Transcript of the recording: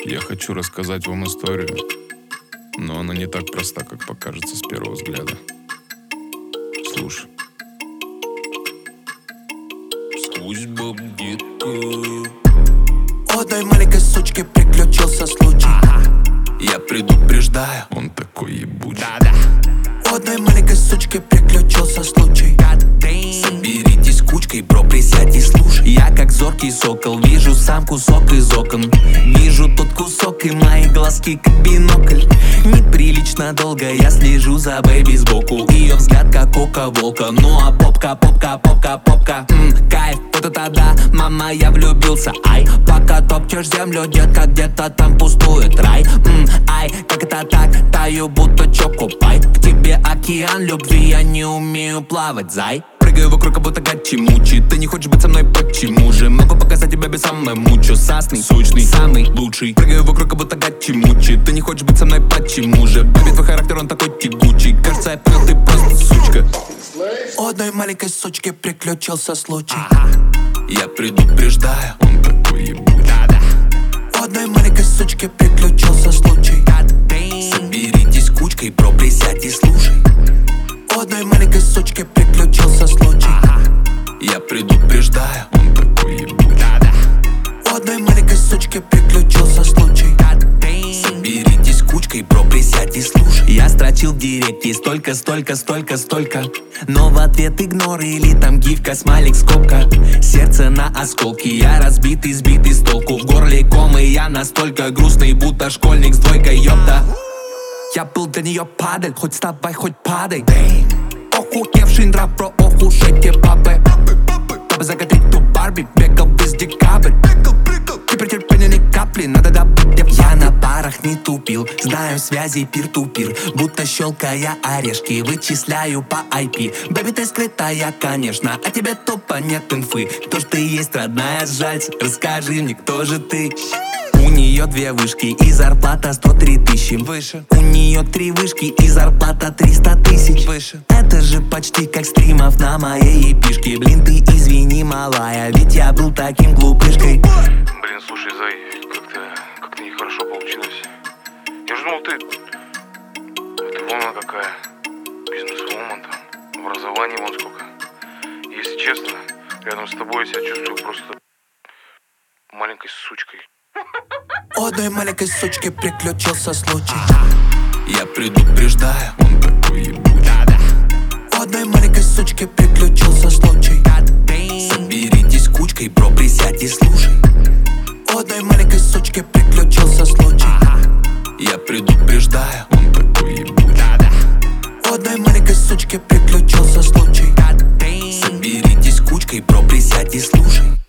Я хочу рассказать вам историю, но она не так проста, как покажется с первого взгляда. Слушай. Судьба детка. Одной маленькой сучке приключился случай. Я предупреждаю, Он такой ебучий. Одной маленькой сучке приключился случай. соберитесь кучкой, бро, присядь и слушай. Я как зоркий сокол, вижу сам кусок из окон. Вижу тот кусок и мои глазки как бинокль. Неприлично долго я слежу за бэйби сбоку. Ее взгляд как око волка. Ну а попка, кайф, вот это да, мама, я влюбился. Ай, пока топчешь землю, детка, где-то там пустует рай. Ай, как это так, таю будто чокопай. К тебе океан любви, я не умею плавать, зай. Прыгаю вокруг, как будто гачи-мучи. Ты не хочешь быть со мной, почему же? Могу показать тебе без самой мучу. Сасный, сочный, самый лучший. Прыгаю вокруг, как будто гачи-мучи. Ты не хочешь быть со мной, почему же? Бэби, твой характер, он такой тягучий. Кажется, я понял, ты просто сучка. Одной маленькой сучке приключился случай. Я предупреждаю, Он такой ебучий. Одной маленькой сучке приключился случай. соберитесь кучкой, бро, присядь и слушай. Одной маленькой сучке приключился случай. Я предупреждаю, Он такой ебучий. Одной маленькой сучке приключился случай. соберитесь кучкой, бро, присядь и слушай. Я строчил в директе столько, но в ответ игнор или там гифка, смайлик, скобка. Сердце на осколки, я разбитый, сбитый с толку. В горле ком, и я настолько грустный, будто школьник с двойкой, ёпта. Я был для нее падаль, хоть вставай, хоть падай. Охуевший нрав, про ох уж эти бабы. Чтобы закатить ту Барби, бегал весь декабрь. Теперь терпения ни капли, надо добыть. Я на парах не тупил, знаю связи пир-ту-пир. Будто щелкая орешки, вычисляю по IP. Бэби, ты скрытая, конечно, а тебе тупо нет инфы. Кто ж ты есть, родная, сжалься, расскажи мне, кто же ты. У нее 2 вышки и зарплата 103 тысячи. Выше. У нее 3 вышки и зарплата 300 тысяч. Выше. Это же почти как стримов на моей эпишке. Блин, ты извини, малая, ведь я был таким глупышкой. Блин, слушай, Зай, как-то нехорошо получилось. Я же думал, ты вон она какая, бизнес-вумен там, образование вон сколько. Если честно, рядом с тобой я себя чувствую просто маленькой сучкой. Одной маленькой сучке приключился случай. Я предупреждаю, Он такой ебучий. Одной маленькой сучке приключился случай. соберитесь кучкой, бро, присядь и слушай. Одной маленькой сучке приключился случай. Я предупреждаю, Он такой ебучий. Одной маленькой сучке приключился случай. соберитесь кучкой, бро, присядь и слушай.